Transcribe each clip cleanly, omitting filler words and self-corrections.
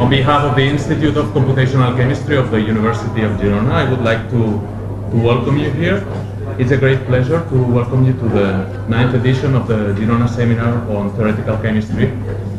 On behalf of the Institute of Computational Chemistry of the University of Girona, I would like to welcome you here. It's a great pleasure to welcome you to the 9th edition of the Girona Seminar on Theoretical Chemistry.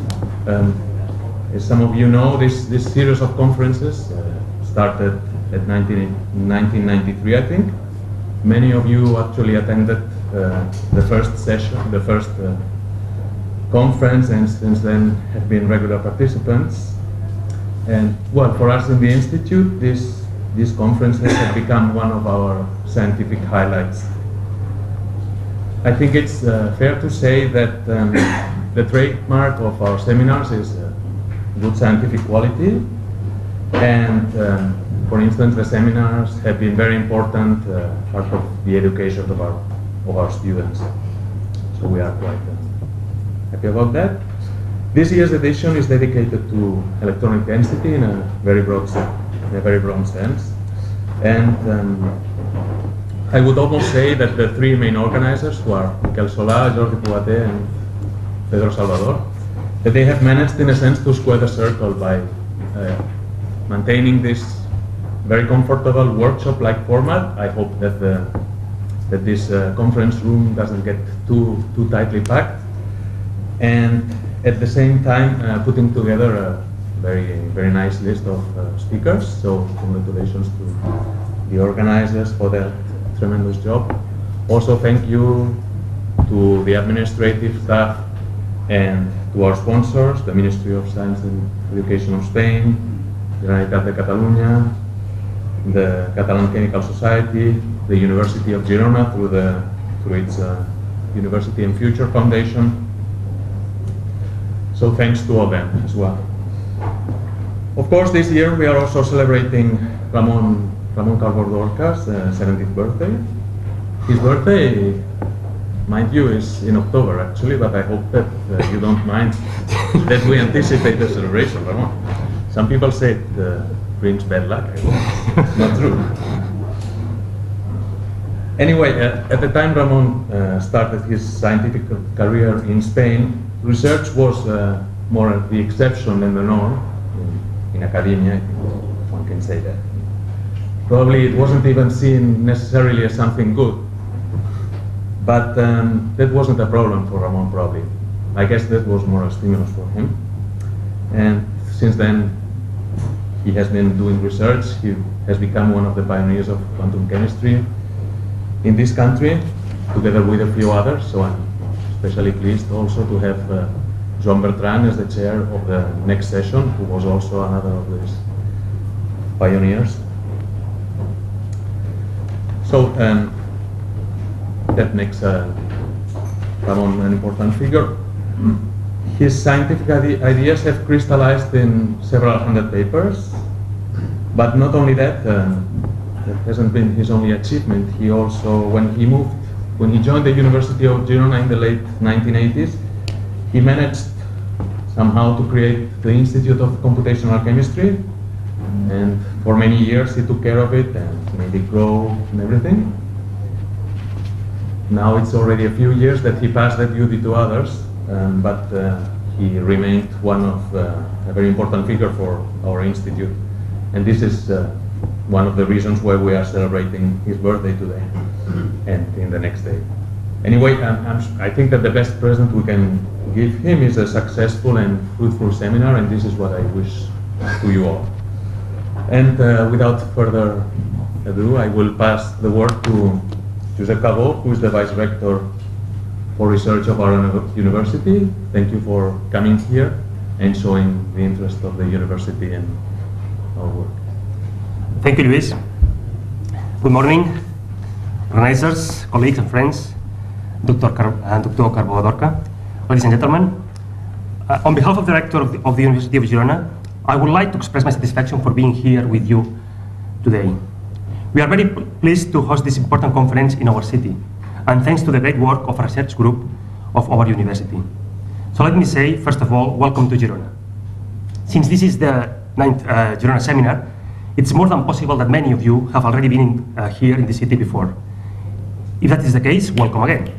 As some of you know, this series of conferences started at 1993, I think. Many of you actually attended the first session, the first conference, and since then have been regular participants. And well, for us in the Institute, these conferences have become one of our scientific highlights. I think it's fair to say that the trademark of our seminars is good scientific quality, and for instance, the seminars have been very important part of the education of our students. So we are quite happy about that. This year's edition is dedicated to electronic density in a very broad sense, and I would almost say that the three main organizers, who are Miquel Solà, Jordi Pugaté, and Pedro Salvador, that they have managed in a sense to square the circle by maintaining this very comfortable workshop-like format. I hope that this conference room doesn't get too tightly packed, and at the same time putting together a very nice list of speakers. So congratulations to the organizers for their tremendous job. Also thank you to the administrative staff and to our sponsors, the Ministry of Science and Education of Spain, Generalitat de Catalunya, the Catalan Chemical Society, the University of Girona through its University and Future Foundation. So thanks to all them as well. Of course, this year we are also celebrating Ramon Calvo Dorca's 70th birthday. His birthday, mind you, is in October actually, but I hope that you don't mind that we anticipate the celebration, Ramon. Some people say it brings bad luck. Not true. Anyway, at the time Ramon started his scientific career in Spain, research was more the exception than the norm in academia. I think one can say that. Probably it wasn't even seen necessarily as something good, but that wasn't a problem for Ramon, probably. I guess that was more a stimulus for him. And since then, he has been doing research. He has become one of the pioneers of quantum chemistry in this country, together with a few others. So I'm especially pleased also to have Joan Bertran as the chair of the next session, who was also another of these pioneers. So that makes Ramon an important figure. His scientific ideas have crystallized in several hundred papers, but not only that, that hasn't been his only achievement. He also, when he joined the University of Girona in the late 1980s, he managed somehow to create the Institute of Computational Chemistry, and for many years he took care of it and made it grow and everything. Now it's already a few years that he passed that duty to others, but he remained one of a very important figure for our institute, and this is one of the reasons why we are celebrating his birthday today and in the next day. Anyway, I think that the best present we can give him is a successful and fruitful seminar, and this is what I wish to you all. And without further ado, I will pass the word to Josep Cabó, who is the Vice Rector for Research of our university. Thank you for coming here and showing the interest of the university in our work. Thank you, Luis. Good morning, organizers, colleagues and friends, Dr. Calvo Dorca. Ladies and gentlemen, on behalf of the Rector of the University of Girona, I would like to express my satisfaction for being here with you today. We are very pleased to host this important conference in our city, and thanks to the great work of a research group of our university. So let me say, first of all, welcome to Girona. Since this is the 9th Girona seminar, it's more than possible that many of you have already been here in the city before. If that is the case, welcome again.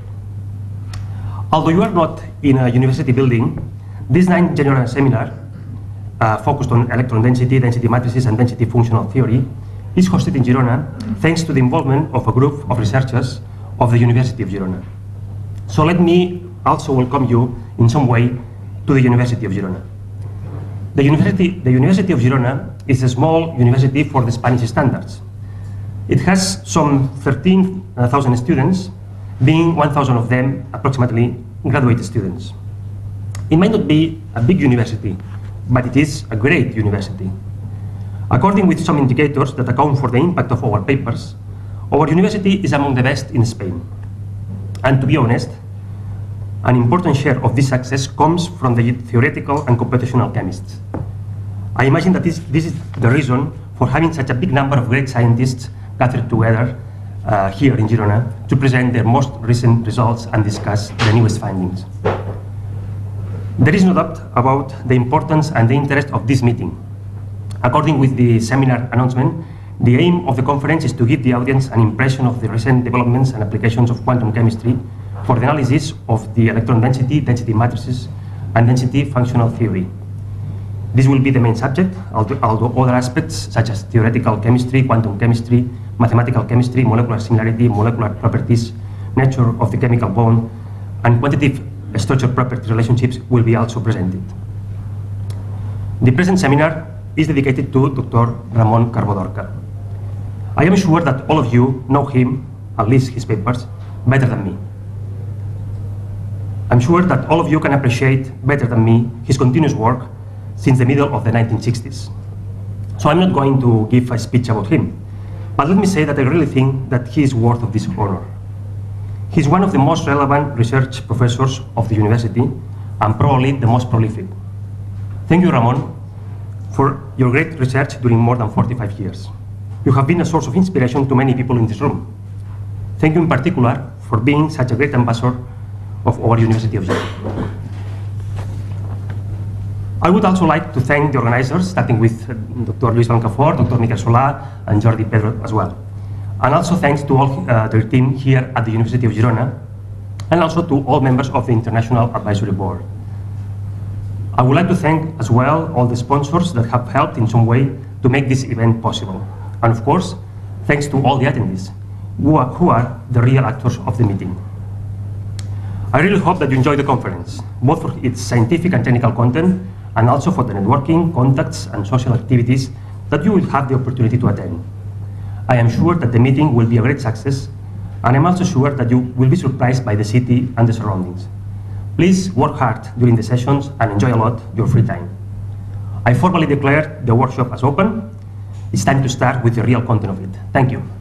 Although you are not in a university building, this 9th Girona seminar focused on electron density, density matrices, and density functional theory, is hosted in Girona thanks to the involvement of a group of researchers of the University of Girona. So let me also welcome you in some way to the University of Girona. The University of Girona is a small university for the Spanish standards. It has some 13,000 students, being 1,000 of them approximately graduate students. It might not be a big university, but it is a great university. According with some indicators that account for the impact of our papers, our university is among the best in Spain. And to be honest, an important share of this success comes from the theoretical and computational chemists. I imagine that this is the reason for having such a big number of great scientists gathered together here in Girona to present their most recent results and discuss the newest findings. There is no doubt about the importance and the interest of this meeting. According with the seminar announcement, the aim of the conference is to give the audience an impression of the recent developments and applications of quantum chemistry for the analysis of the electron density, density matrices, and density functional theory. This will be the main subject, although other aspects such as theoretical chemistry, quantum chemistry, mathematical chemistry, molecular similarity, molecular properties, nature of the chemical bond, and quantitative structure property relationships will be also presented. The present seminar is dedicated to Dr. Ramon Carbó-Dorca. I am sure that all of you know him, at least his papers, better than me. I'm sure that all of you can appreciate better than me his continuous work since the middle of the 1960s. So I'm not going to give a speech about him, but let me say that I really think that he is worth of this honor. He's one of the most relevant research professors of the university and probably the most prolific. Thank you, Ramon, for your great research during more than 45 years. You have been a source of inspiration to many people in this room. Thank you in particular for being such a great ambassador of our University of Girona. I would also like to thank the organizers, starting with Dr. Luis Blancafort, Dr. Miquel Solà, and Jordi Pedro as well. And also thanks to all their team here at the University of Girona, and also to all members of the International Advisory Board. I would like to thank as well all the sponsors that have helped in some way to make this event possible. And of course, thanks to all the attendees, who are the real actors of the meeting. I really hope that you enjoy the conference, both for its scientific and technical content, and also for the networking, contacts, and social activities that you will have the opportunity to attend. I am sure that the meeting will be a great success, and I'm also sure that you will be surprised by the city and the surroundings. Please work hard during the sessions and enjoy a lot your free time. I formally declare the workshop as open. It's time to start with the real content of it. Thank you.